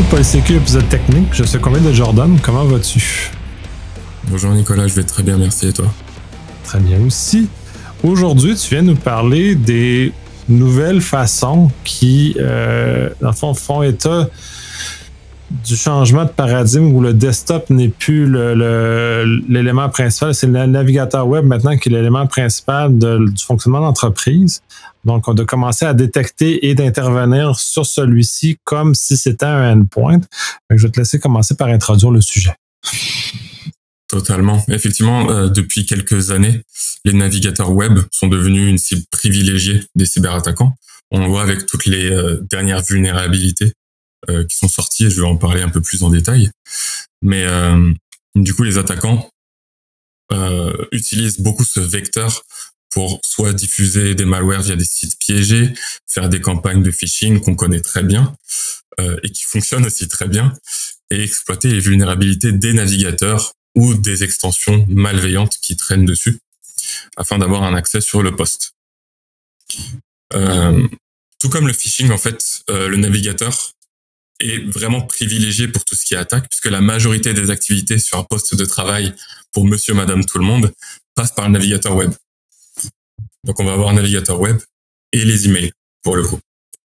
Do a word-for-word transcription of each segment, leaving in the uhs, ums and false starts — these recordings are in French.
PolSécu, épisode technique. Je suis combien de Jordan. Comment vas-tu? Bonjour Nicolas, je vais très bien, merci. Et toi? Très bien aussi. Aujourd'hui, tu viens nous parler des nouvelles façons qui, euh, dans le fond, font état du changement de paradigme où le desktop n'est plus le, le, l'élément principal, c'est le navigateur web maintenant qui est l'élément principal de, du fonctionnement d'entreprise. Donc, on doit commencer à détecter et d'intervenir sur celui-ci comme si c'était un endpoint. Je vais te laisser commencer par introduire le sujet. Totalement. Effectivement, euh, depuis quelques années, les navigateurs web sont devenus une cible privilégiée des cyberattaquants. On le voit avec toutes les euh, dernières vulnérabilités euh, qui sont sorties, et je vais en parler un peu plus en détail. Mais euh, du coup, les attaquants euh, utilisent beaucoup ce vecteur pour soit diffuser des malwares via des sites piégés, faire des campagnes de phishing qu'on connaît très bien euh, et qui fonctionnent aussi très bien, et exploiter les vulnérabilités des navigateurs ou des extensions malveillantes qui traînent dessus, afin d'avoir un accès sur le poste. Euh, tout comme le phishing, en fait, euh, le navigateur est vraiment privilégié pour tout ce qui est attaque, puisque la majorité des activités sur un poste de travail pour monsieur, madame, tout le monde passe par le navigateur web. Donc on va avoir un navigateur web et les emails, pour le coup.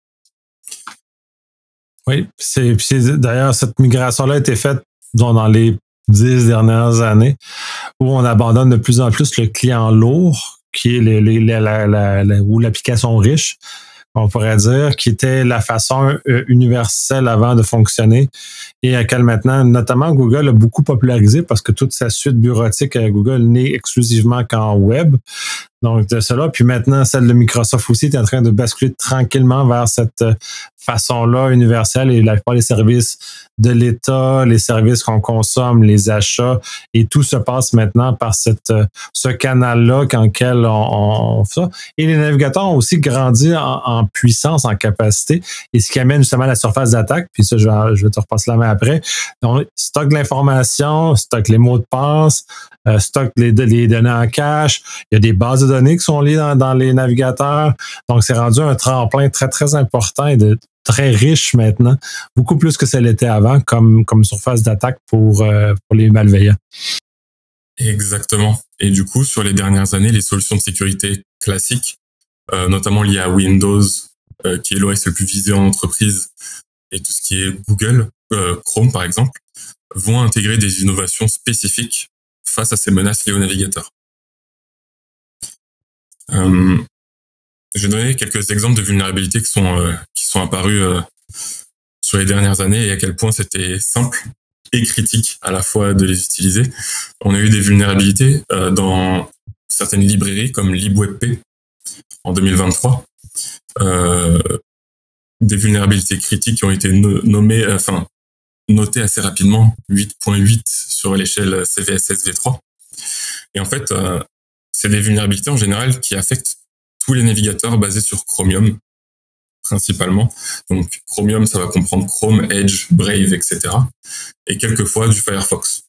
Oui, c'est, c'est d'ailleurs, cette migration-là a été faite dans, dans les dix dernières années, où on abandonne de plus en plus le client lourd, qui est le, le, la, la, la, la, ou l'application riche, on pourrait dire, qui était la façon euh, universelle avant de fonctionner et à laquelle maintenant, notamment Google a beaucoup popularisé parce que toute sa suite bureautique à Google n'est exclusivement qu'en web. Donc, de cela. Puis maintenant, celle de Microsoft aussi est en train de basculer tranquillement vers cette façon-là universelle et la plupart des services de l'État, les services qu'on consomme, les achats, et tout se passe maintenant par cette, ce canal-là dans lequel on, on fait ça. Et les navigateurs ont aussi grandi en, en puissance, en capacité, et ce qui amène justement à la surface d'attaque, puis ça, je vais, je vais te repasser la main après. Donc, stocke l'information, stocke les mots de passe, euh, stocke les, les données en cache, il y a des bases de données qui sont liées dans, dans les navigateurs. Donc, c'est rendu un tremplin très, très important et de, très riche maintenant, beaucoup plus que ça l'était avant, comme, comme surface d'attaque pour, euh, pour les malveillants. Exactement. Et du coup, sur les dernières années, les solutions de sécurité classiques, euh, notamment liées à Windows, euh, qui est l'O S le plus visé en entreprise, et tout ce qui est Google, euh, Chrome par exemple, vont intégrer des innovations spécifiques face à ces menaces liées au navigateur. Euh, je vais donner quelques exemples de vulnérabilités qui sont euh, qui sont apparues euh, sur les dernières années et à quel point c'était simple et critique à la fois de les utiliser. On a eu des vulnérabilités euh, dans certaines librairies comme LibWebP en deux mille vingt-trois, euh, des vulnérabilités critiques qui ont été no- nommées, euh, enfin notées assez rapidement, huit point huit sur l'échelle C V S S V trois. Et en fait, euh, c'est des vulnérabilités en général qui affectent tous les navigateurs basés sur Chromium, principalement. Donc, Chromium, ça va comprendre Chrome, Edge, Brave, et cetera. Et quelquefois du Firefox.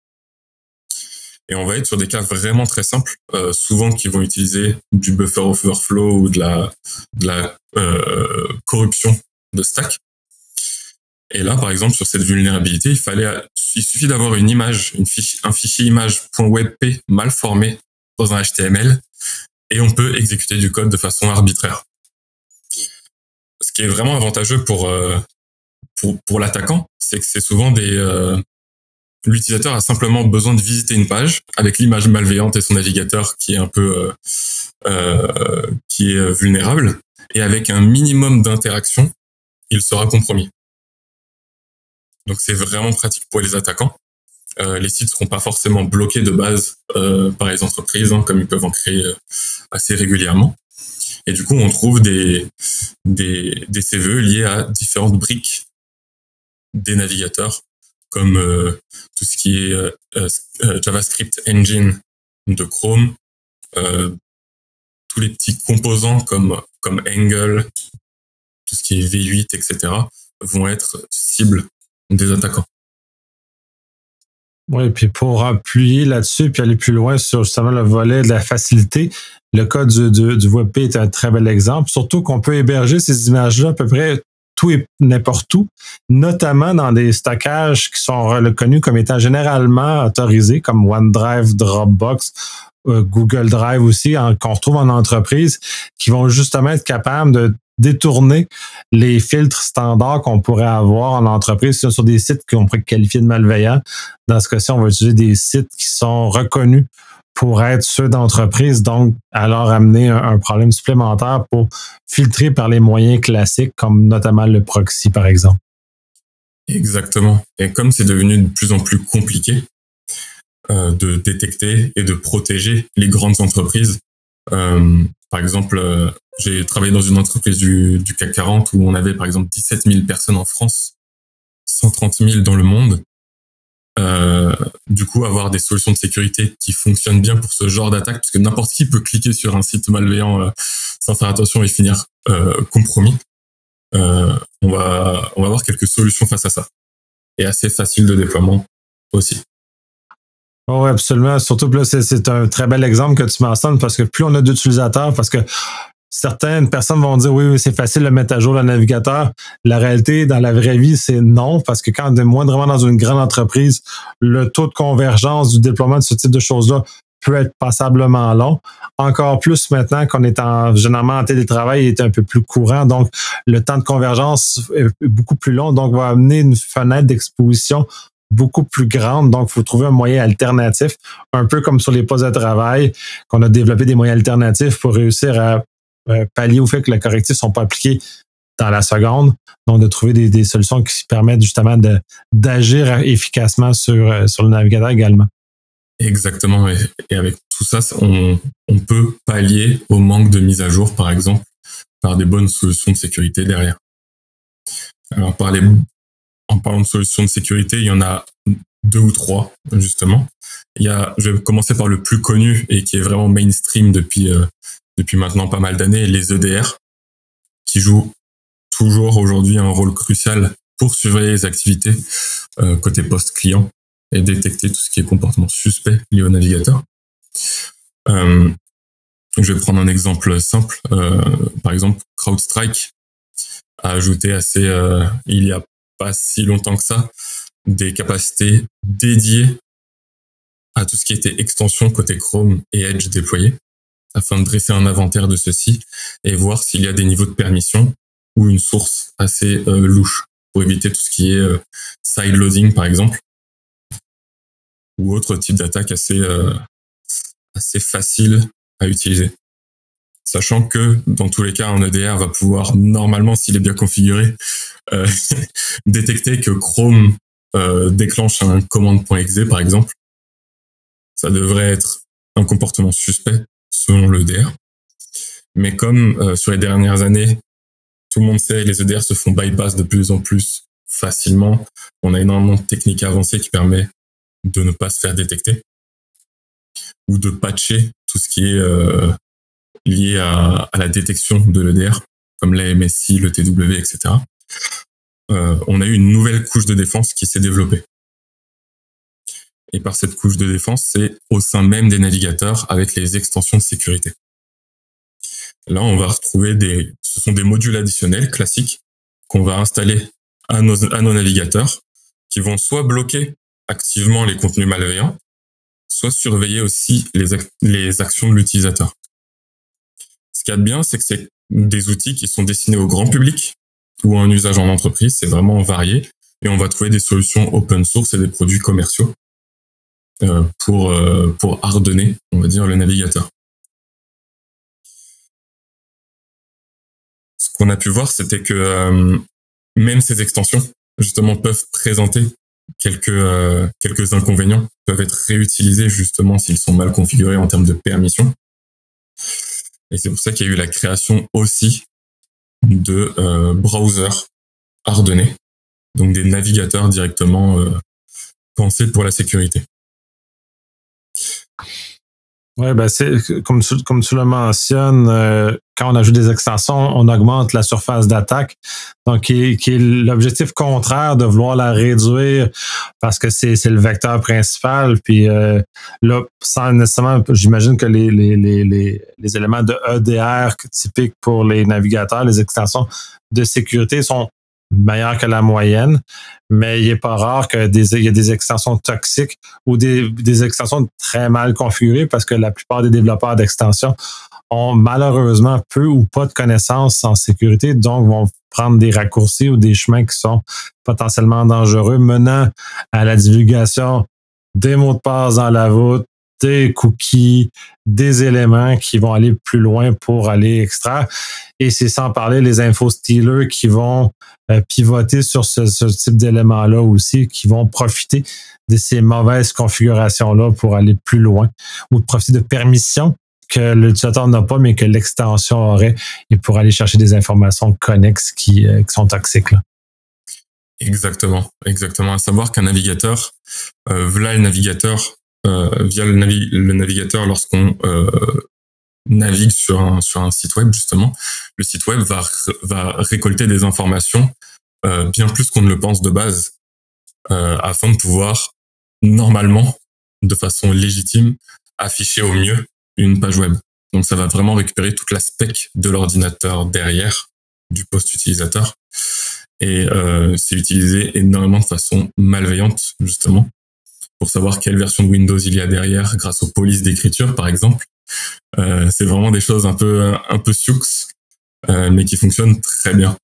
Et on va être sur des cas vraiment très simples, euh, souvent qui vont utiliser du buffer overflow ou de la, de la euh, corruption de stack. Et là, par exemple, sur cette vulnérabilité, il fallait, il suffit d'avoir une image, une fiche, un fichier image.webp mal formé dans un H T M L, et on peut exécuter du code de façon arbitraire. Ce qui est vraiment avantageux pour euh, pour, pour l'attaquant, c'est que c'est souvent des euh, l'utilisateur a simplement besoin de visiter une page avec l'image malveillante et son navigateur qui est un peu euh, euh, qui est vulnérable, et avec un minimum d'interaction, il sera compromis. Donc c'est vraiment pratique pour les attaquants. Euh, les sites seront pas forcément bloqués de base euh, par les entreprises, hein, comme ils peuvent en créer euh, assez régulièrement. Et du coup, on trouve des, des, des C V E liés à différentes briques des navigateurs, comme euh, tout ce qui est euh, euh, JavaScript Engine de Chrome, euh, tous les petits composants comme, comme Angle, tout ce qui est V huit, et cetera, vont être cibles des attaquants. Oui, puis pour appuyer là-dessus puis aller plus loin sur justement le volet de la facilité, le cas du, du, du WebP est un très bel exemple, surtout qu'on peut héberger ces images-là à peu près tout et n'importe où, notamment dans des stockages qui sont reconnus comme étant généralement autorisés, comme OneDrive, Dropbox, euh, Google Drive aussi, en, qu'on retrouve en entreprise, qui vont justement être capables de détourner les filtres standards qu'on pourrait avoir en entreprise sur des sites qu'on pourrait qualifier de malveillants. Dans ce cas-ci, on va utiliser des sites qui sont reconnus pour être ceux d'entreprise, donc alors amener un, un problème supplémentaire pour filtrer par les moyens classiques, comme notamment le proxy, par exemple. Exactement. Et comme c'est devenu de plus en plus compliqué euh, de détecter et de protéger les grandes entreprises, euh, par exemple, euh, j'ai travaillé dans une entreprise du, du C A C quarante où on avait par exemple dix-sept mille personnes en France, cent trente mille dans le monde. Euh, du coup, avoir des solutions de sécurité qui fonctionnent bien pour ce genre d'attaque, parce que n'importe qui peut cliquer sur un site malveillant euh, sans faire attention et finir euh, compromis. Euh, on va on va avoir quelques solutions face à ça, et assez facile de déploiement aussi. Oui, absolument. Surtout que là, c'est, c'est un très bel exemple que tu mentionnes, parce que plus on a d'utilisateurs, parce que certaines personnes vont dire oui, oui, c'est facile de mettre à jour le navigateur. La réalité, dans la vraie vie, c'est non, parce que quand on est moindrement dans une grande entreprise, le taux de convergence du déploiement de ce type de choses-là peut être passablement long. Encore plus maintenant qu'on est en, généralement en télétravail, il est un peu plus courant, donc le temps de convergence est beaucoup plus long, donc va amener une fenêtre d'exposition beaucoup plus grande, donc il faut trouver un moyen alternatif, un peu comme sur les postes de travail, qu'on a développé des moyens alternatifs pour réussir à euh, pallier au fait que les correctifs ne sont pas appliqués dans la seconde, donc de trouver des, des solutions qui permettent justement de, d'agir efficacement sur, sur le navigateur également. Exactement, et, et avec tout ça, on, on peut pallier au manque de mise à jour, par exemple, par des bonnes solutions de sécurité derrière. Alors, par les, en parlant de solutions de sécurité, il y en a deux ou trois, justement. Il y a, je vais commencer par le plus connu et qui est vraiment mainstream depuis, euh, depuis maintenant pas mal d'années, les E D R, qui jouent toujours aujourd'hui un rôle crucial pour surveiller les activités euh, côté post-client et détecter tout ce qui est comportement suspect lié au navigateur. Euh, je vais prendre un exemple simple. Euh, par exemple, CrowdStrike a ajouté assez, euh, il y a pas si longtemps que ça, des capacités dédiées à tout ce qui était extension côté Chrome et Edge déployés, afin de dresser un inventaire de ceci et voir s'il y a des niveaux de permission ou une source assez euh, louche, pour éviter tout ce qui est euh, sideloading, par exemple, ou autre type d'attaque assez, euh, assez facile à utiliser. Sachant que, dans tous les cas, un E D R va pouvoir, normalement, s'il est bien configuré, euh, détecter que Chrome euh, déclenche un command.exe, par exemple. Ça devrait être un comportement suspect, selon l'E D R. Mais comme euh, sur les dernières années, tout le monde sait, les E D R se font bypass de plus en plus facilement. On a énormément de techniques avancées qui permettent de ne pas se faire détecter ou de patcher tout ce qui est euh, lié à, à la détection de l'E D R, comme l'A M S I, le T W, et cetera. Euh, on a eu une nouvelle couche de défense qui s'est développée. Et par cette couche de défense, c'est au sein même des navigateurs avec les extensions de sécurité. Là, on va retrouver des, ce sont des modules additionnels classiques qu'on va installer à nos, à nos navigateurs qui vont soit bloquer activement les contenus malveillants, soit surveiller aussi les, ac- les actions de l'utilisateur. Ce qu'il y a de bien, c'est que c'est des outils qui sont destinés au grand public ou à un usage en entreprise, c'est vraiment varié, et on va trouver des solutions open source et des produits commerciaux euh, pour, euh, pour hardener, on va dire, le navigateur. Ce qu'on a pu voir, c'était que euh, même ces extensions, justement, peuvent présenter quelques, euh, quelques inconvénients, peuvent être réutilisés, justement, s'ils sont mal configurés en termes de permission. Et c'est pour ça qu'il y a eu la création aussi de euh, browsers hardenés, donc des navigateurs directement euh, pensés pour la sécurité. Oui, ben c'est comme tu, comme tu le mentionnes, euh, quand on ajoute des extensions, on augmente la surface d'attaque. Donc, qui est, qui est l'objectif contraire de vouloir la réduire parce que c'est, c'est le vecteur principal. Puis euh, là, sans nécessairement, j'imagine que les, les, les, les, les éléments de E D R typiques pour les navigateurs, les extensions de sécurité sont meilleur que la moyenne, mais il n'est pas rare qu'il y ait des extensions toxiques ou des, des extensions très mal configurées parce que la plupart des développeurs d'extensions ont malheureusement peu ou pas de connaissances en sécurité, donc vont prendre des raccourcis ou des chemins qui sont potentiellement dangereux, menant à la divulgation des mots de passe dans la voûte, des cookies, des éléments qui vont aller plus loin pour aller extraire. Et c'est sans parler les info-stealers qui vont euh, pivoter sur ce, ce type d'éléments-là aussi, qui vont profiter de ces mauvaises configurations-là pour aller plus loin ou de profiter de permissions que l'utilisateur n'a pas, mais que l'extension aurait et pour aller chercher des informations connexes qui, euh, qui sont toxiques, là. Exactement, exactement. À savoir qu'un navigateur, euh, via le navigateur, euh, via le, navi- le navigateur, lorsqu'on euh, navigue sur un sur un site web, justement, le site web va va récolter des informations euh, bien plus qu'on ne le pense de base, euh, afin de pouvoir normalement, de façon légitime, afficher au mieux une page web. Donc ça va vraiment récupérer toute la spec de l'ordinateur derrière du post utilisateur. Et euh, c'est utilisé énormément de façon malveillante, justement, pour savoir quelle version de Windows il y a derrière, grâce aux polices d'écriture, par exemple. Euh, c'est vraiment des choses un peu un peu sioux, euh, mais qui fonctionnent très bien.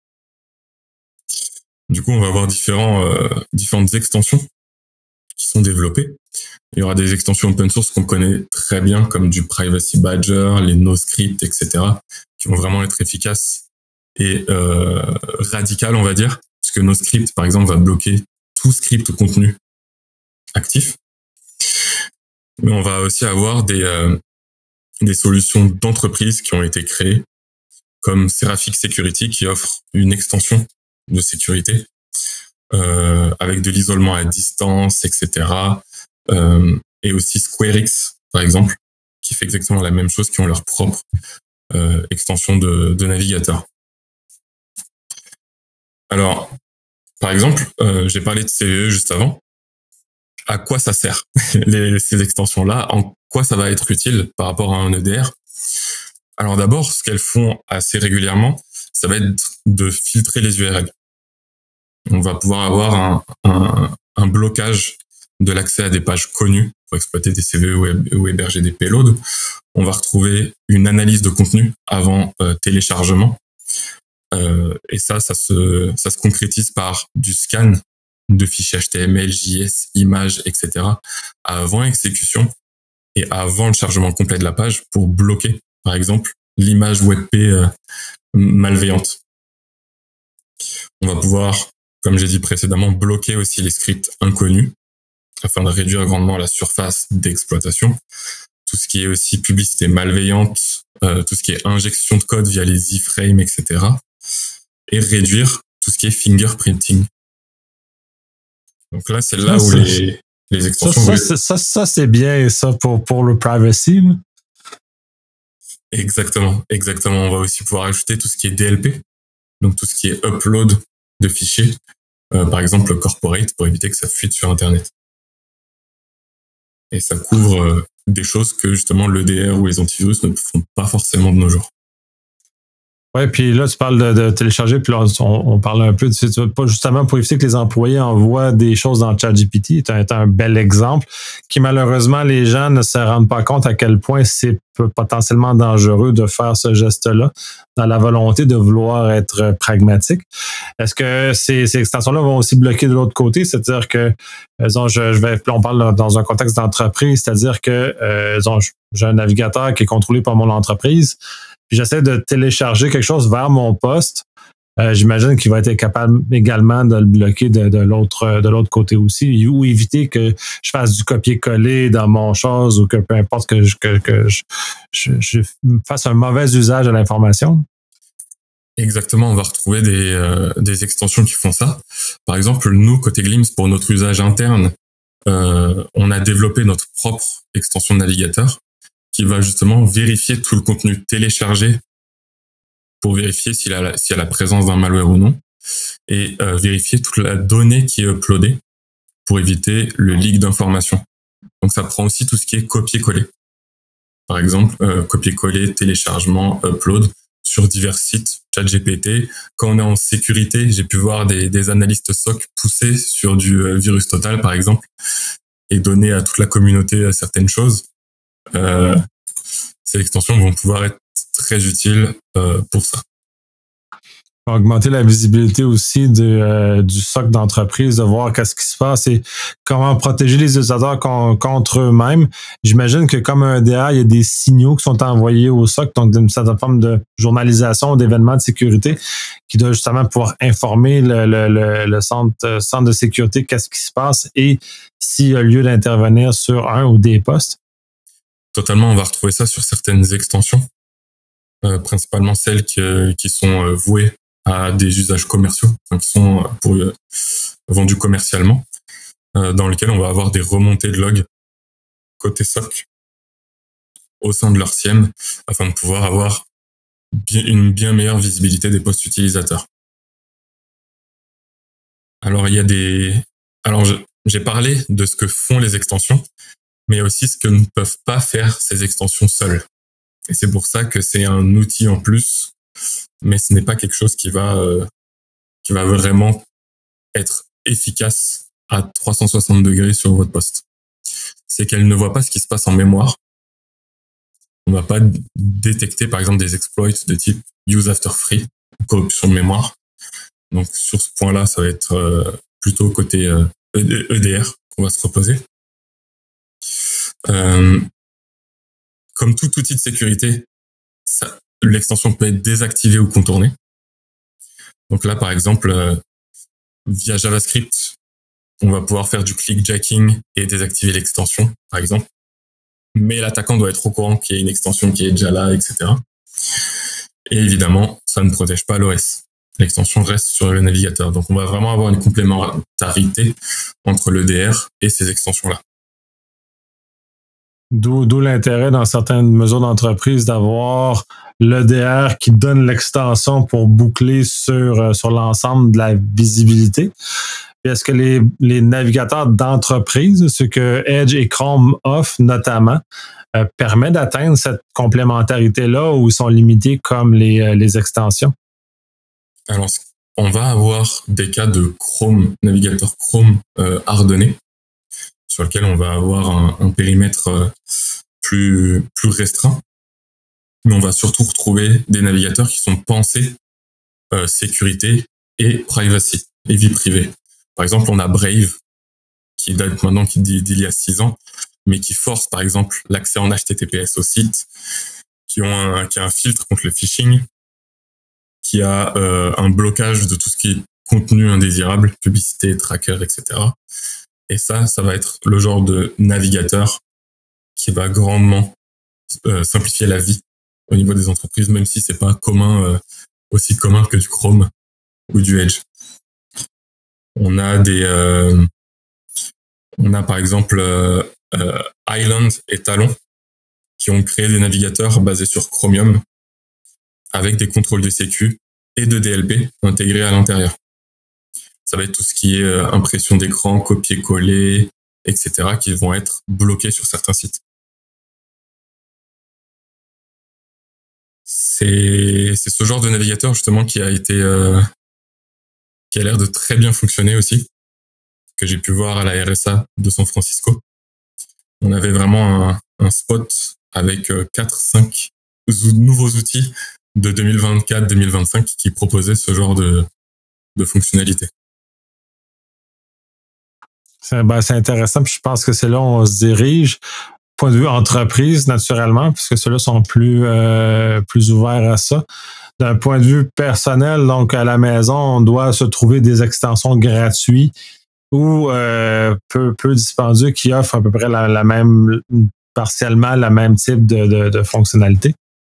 Du coup, on va avoir différents euh, différentes extensions qui sont développées. Il y aura des extensions open source qu'on connaît très bien, comme du Privacy Badger, les NoScript, et cetera, qui vont vraiment être efficaces et euh, radicales, on va dire, parce que NoScript, par exemple, va bloquer tout script ou contenu actif. Mais on va aussi avoir des euh, des solutions d'entreprise qui ont été créées, comme Seraphic Security, qui offre une extension de sécurité euh, avec de l'isolement à distance, et cetera. Euh, et aussi SquareX, par exemple, qui fait exactement la même chose, qui ont leur propre euh, extension de, de navigateur. Alors, par exemple, euh, j'ai parlé de C V E juste avant. À quoi ça sert, les, ces extensions-là? En quoi ça va être utile par rapport à un E D R? Alors d'abord, ce qu'elles font assez régulièrement, ça va être de filtrer les U R L. On va pouvoir avoir un, un, un blocage de l'accès à des pages connues pour exploiter des C V E ou héberger des payloads. On va retrouver une analyse de contenu avant euh, téléchargement. Euh, et ça, ça se, ça se concrétise par du scan de fichiers H T M L, J S, images, et cetera avant exécution et avant le chargement complet de la page pour bloquer, par exemple, l'image WebP euh, malveillante. On va pouvoir, comme j'ai dit précédemment, bloquer aussi les scripts inconnus afin de réduire grandement la surface d'exploitation. Tout ce qui est aussi publicité malveillante, euh, tout ce qui est injection de code via les iframes, et cetera. Et réduire tout ce qui est fingerprinting. Donc là, c'est là ça, où les, les extensions... Ça, ça, ça, ça, c'est bien ça pour, pour le privacy. Exactement, exactement. On va aussi pouvoir ajouter tout ce qui est D L P, donc tout ce qui est upload de fichiers, euh, par exemple corporate, pour éviter que ça fuite sur Internet. Et ça couvre euh, des choses que justement l'E D R ou les antivirus ne font pas forcément de nos jours. Oui, puis là, tu parles de, de télécharger, puis là, on, on parle un peu de pas justement pour éviter que les employés envoient des choses dans ChatGPT. C'est un, un bel exemple qui, malheureusement, les gens ne se rendent pas compte à quel point c'est potentiellement dangereux de faire ce geste-là dans la volonté de vouloir être pragmatique. Est-ce que ces, ces extensions-là vont aussi bloquer de l'autre côté? C'est-à-dire que, disons, je, je vais, on parle dans un contexte d'entreprise, c'est-à-dire que, euh, disons, j'ai un navigateur qui est contrôlé par mon entreprise, puis j'essaie de télécharger quelque chose vers mon poste. Euh, j'imagine qu'il va être capable également de le bloquer de, de l'autre de l'autre côté aussi, ou éviter que je fasse du copier-coller dans mon chose ou que peu importe que je, que, que je, je, je fasse un mauvais usage de l'information. Exactement, on va retrouver des, euh, des extensions qui font ça. Par exemple, nous, côté Glimpse, pour notre usage interne, euh, on a développé notre propre extension de navigateur qui va justement vérifier tout le contenu téléchargé pour vérifier s'il a la, s'il y a la présence d'un malware ou non, et euh, vérifier toute la donnée qui est uploadée pour éviter le leak d'informations. Donc ça prend aussi tout ce qui est copier-coller. Par exemple, euh, copier-coller, téléchargement, upload sur divers sites, ChatGPT. Quand on est en sécurité, j'ai pu voir des, des analystes S O C pousser sur du euh, virus total, par exemple, et donner à toute la communauté euh, certaines choses. Euh, ces extensions vont pouvoir être très utiles euh, pour ça. Augmenter la visibilité aussi de, euh, du S O C d'entreprise, de voir qu'est-ce qui se passe et comment protéger les utilisateurs con, contre eux-mêmes. J'imagine que comme un D A, il y a des signaux qui sont envoyés au S O C, donc d'une certaine forme de journalisation d'événements de sécurité qui doit justement pouvoir informer le, le, le, le centre, centre de sécurité qu'est-ce qui se passe et s'il y a lieu d'intervenir sur un ou des postes. Totalement, on va retrouver ça sur certaines extensions, euh, principalement celles qui, qui sont euh, vouées à des usages commerciaux, enfin, qui sont pour, euh, vendus commercialement, euh, dans lesquels on va avoir des remontées de logs côté S O C au sein de leur S I E M afin de pouvoir avoir bien, une bien meilleure visibilité des postes utilisateurs. Alors il y a des, alors je, j'ai parlé de ce que font les extensions, mais aussi ce que ne peuvent pas faire ces extensions seules. Et c'est pour ça que c'est un outil en plus, mais ce n'est pas quelque chose qui va euh, qui va vraiment être efficace à trois cent soixante degrés sur votre poste. C'est qu'elle ne voit pas ce qui se passe en mémoire. On ne va pas détecter par exemple des exploits de type use after free, corruption de mémoire. Donc sur ce point-là, ça va être euh, plutôt côté euh, E D R qu'on va se reposer. Euh, comme tout outil de sécurité, ça, l'extension peut être désactivée ou contournée. Donc là, par exemple, euh, via JavaScript, on va pouvoir faire du clickjacking et désactiver l'extension, par exemple. Mais l'attaquant doit être au courant qu'il y a une extension qui est déjà là, et cetera. Et évidemment, ça ne protège pas l'O S. L'extension reste sur le navigateur. Donc on va vraiment avoir une complémentarité entre l'E D R et ces extensions-là. D'où, d'où l'intérêt dans certaines mesures d'entreprise d'avoir l'E D R qui donne l'extension pour boucler sur, sur l'ensemble de la visibilité. Puis est-ce que les, les navigateurs d'entreprise, ce que Edge et Chrome offrent notamment, euh, permet d'atteindre cette complémentarité-là ou ils sont limités comme les, les extensions? Alors, on va avoir des cas de Chrome, navigateur Chrome euh, hardené, sur lequel on va avoir un, un périmètre euh, plus, plus restreint. Mais on va surtout retrouver des navigateurs qui sont pensés euh, sécurité et privacy, et vie privée. Par exemple, on a Brave, qui date maintenant qui dit, d'il y a six ans, mais qui force, par exemple, l'accès en H T T P S au site, qui, ont un, qui a un filtre contre le phishing, qui a euh, un blocage de tout ce qui est contenu indésirable, publicité, tracker, et cetera. Et ça, ça va être le genre de navigateur qui va grandement euh, simplifier la vie au niveau des entreprises, même si c'est pas commun, euh, aussi commun que du Chrome ou du Edge. On a des, euh, on a par exemple euh, euh, Island et Talon qui ont créé des navigateurs basés sur Chromium avec des contrôles de sécu et de D L P intégrés à l'intérieur. Ça va être tout ce qui est euh, impression d'écran, copier-coller, et cetera qui vont être bloqués sur certains sites. C'est, c'est ce genre de navigateur justement qui a été euh, qui a l'air de très bien fonctionner aussi, que j'ai pu voir à la R S A de San Francisco. On avait vraiment un, un spot avec quatre cinq nouveaux outils de deux mille vingt-quatre deux mille vingt-cinq qui proposaient ce genre de, de fonctionnalité. C'est, ben, c'est intéressant, puis je pense que c'est là où on se dirige. Point de vue entreprise, naturellement, puisque ceux-là sont plus, euh, plus ouverts à ça. D'un point de vue personnel, donc à la maison, on doit se trouver des extensions gratuites ou euh, peu, peu dispendieux qui offrent à peu près la, la même, partiellement la même type de, de, de fonctionnalité.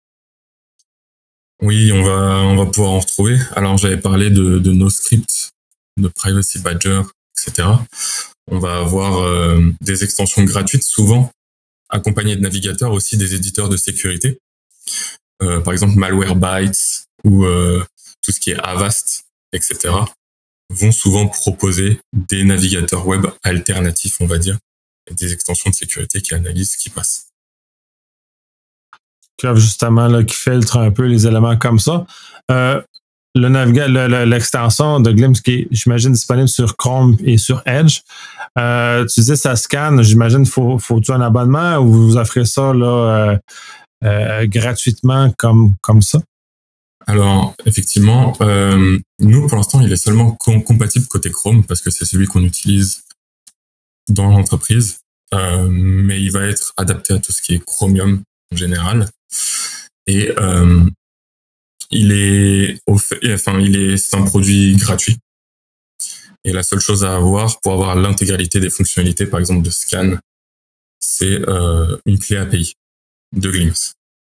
Oui, on va, on va pouvoir en retrouver. Alors, j'avais parlé de, de NoScript, de Privacy Badger, et cetera. On va avoir euh, des extensions gratuites, souvent accompagnées de navigateurs, aussi des éditeurs de sécurité. Euh, par exemple, Malwarebytes ou euh, tout ce qui est Avast, et cetera, vont souvent proposer des navigateurs web alternatifs, on va dire, et des extensions de sécurité qui analysent ce qui passe. Qui offre justement, là, qui filtre un peu les éléments comme ça. Euh, le naviga- le, le, l'extension de Glimpse qui est, j'imagine, disponible sur Chrome et sur Edge. Euh, tu disais ça scanne, j'imagine, faut, faut-tu un abonnement ou vous offrez ça là, euh, euh, gratuitement comme, comme ça? Alors, effectivement, euh, nous, pour l'instant, il est seulement com- compatible côté Chrome parce que c'est celui qu'on utilise dans l'entreprise. Euh, mais il va être adapté à tout ce qui est Chromium en général. Et euh, il est, au fait, enfin, il est, c'est un produit gratuit. Et la seule chose à avoir pour avoir l'intégralité des fonctionnalités, par exemple de scan, c'est euh, une clé A P I de Glimpse.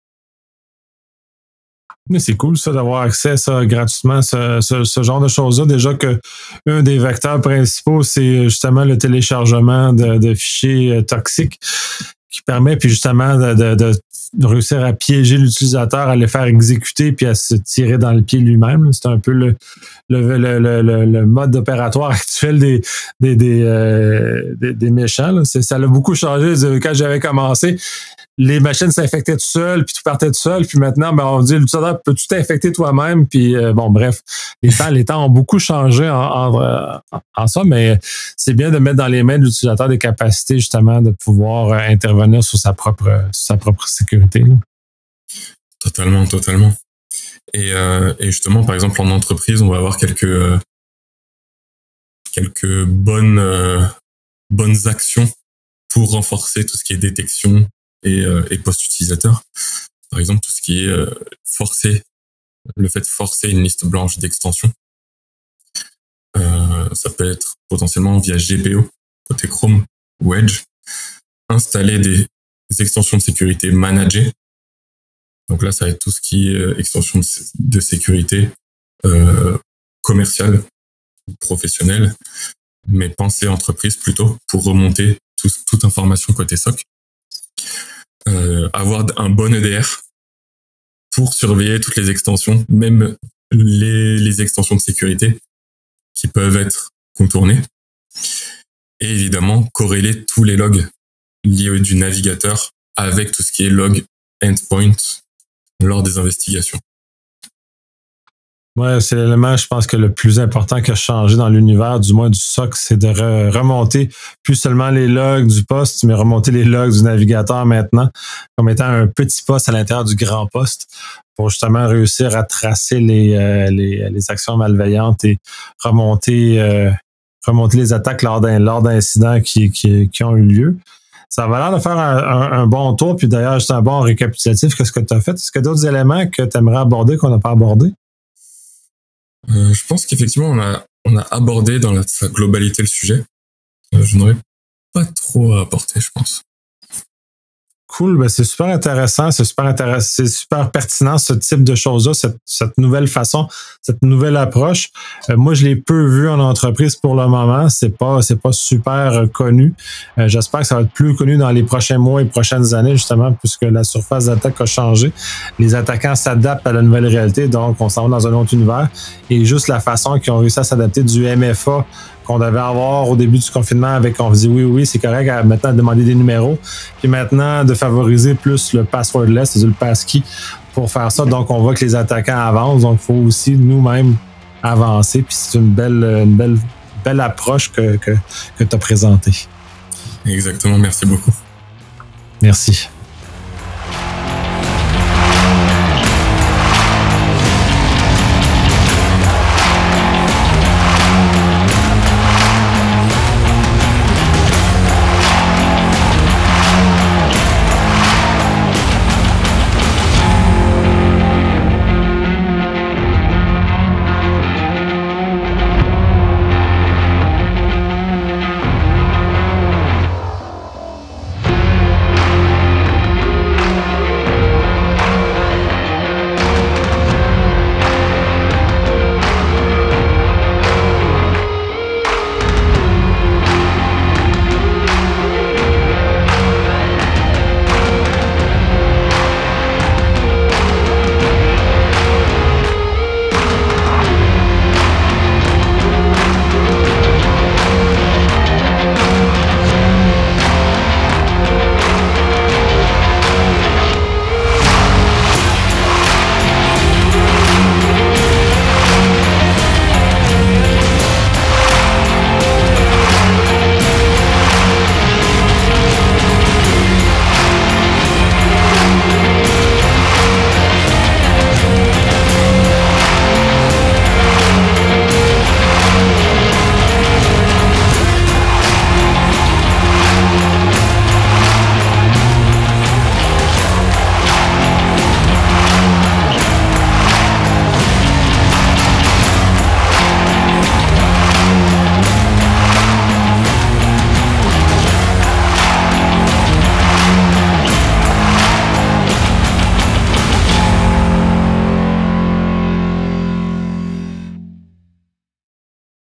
Mais c'est cool ça d'avoir accès à ça gratuitement, ce, ce, ce genre de choses-là. Déjà que un des vecteurs principaux, c'est justement le téléchargement de, de fichiers toxiques qui permet puis justement de, de, de réussir à piéger l'utilisateur, à le faire exécuter puis à se tirer dans le pied lui-même. C'est un peu le, le, le, le, le mode opératoire actuel des, des, des, euh, des, des méchants. C'est, ça a beaucoup changé quand j'avais commencé. Les machines s'infectaient tout seules, puis tout partait tout seul, puis maintenant, ben, on dit, l'utilisateur peut tout t'infecter toi-même, puis euh, bon, bref, les temps, les temps ont beaucoup changé en, en, en, en ça, mais c'est bien de mettre dans les mains de l'utilisateur des capacités, justement, de pouvoir euh, intervenir sur sa propre, sur sa propre sécurité. Là. Totalement, totalement. Et, euh, et justement, par exemple, en entreprise, on va avoir quelques, euh, quelques bonnes, euh, bonnes actions pour renforcer tout ce qui est détection et, euh, et post-utilisateur. Par exemple, tout ce qui est euh, forcer, le fait de forcer une liste blanche d'extensions. Euh, ça peut être potentiellement via G P O, côté Chrome ou Edge. Installer des, des extensions de sécurité managées. Donc là, ça va être tout ce qui est euh, extension de, de sécurité euh, commerciale ou professionnelle, mais pensée entreprise plutôt, pour remonter tout, toute information côté S O C. Euh, avoir un bon E D R pour surveiller toutes les extensions, même les, les extensions de sécurité qui peuvent être contournées. Et évidemment, corréler tous les logs liés du navigateur avec tout ce qui est log endpoint lors des investigations. Ouais, c'est l'élément, je pense que le plus important qui a changé dans l'univers, du moins du S O C, c'est de re- remonter plus seulement les logs du poste, mais remonter les logs du navigateur maintenant, comme étant un petit poste à l'intérieur du grand poste, pour justement réussir à tracer les, euh, les, les actions malveillantes et remonter, euh, remonter les attaques lors, d'un, lors d'incidents qui, qui, qui ont eu lieu. Ça va l'air de faire un, un, un bon tour, puis d'ailleurs, c'est un bon récapitulatif. Qu'est-ce que tu as fait? Est-ce qu'il y a d'autres éléments que tu aimerais aborder qu'on n'a pas abordé? Euh, je pense qu'effectivement, on a, on a abordé dans la, sa globalité le sujet. Euh, je n'aurais pas trop à apporter, je pense. Cool, ben c'est super intéressant, c'est super intéressant, c'est super pertinent ce type de choses-là, cette, cette nouvelle façon, cette nouvelle approche. Euh, moi, je l'ai peu vu en entreprise pour le moment, c'est pas, c'est pas super connu. Euh, j'espère que ça va être plus connu dans les prochains mois et prochaines années, justement, puisque la surface d'attaque a changé. Les attaquants s'adaptent à la nouvelle réalité, donc on s'en va dans un autre univers. Et juste la façon qu'ils ont réussi à s'adapter du M F A qu'on devait avoir au début du confinement avec, on disait oui, oui, c'est correct, à maintenant demander des numéros, puis maintenant de favoriser plus le passwordless, c'est-à-dire le passkey pour faire ça. Donc, on voit que les attaquants avancent, donc il faut aussi nous-mêmes avancer, puis c'est une belle, une belle, belle approche que, que, que tu as présentée. Exactement, merci beaucoup. Merci.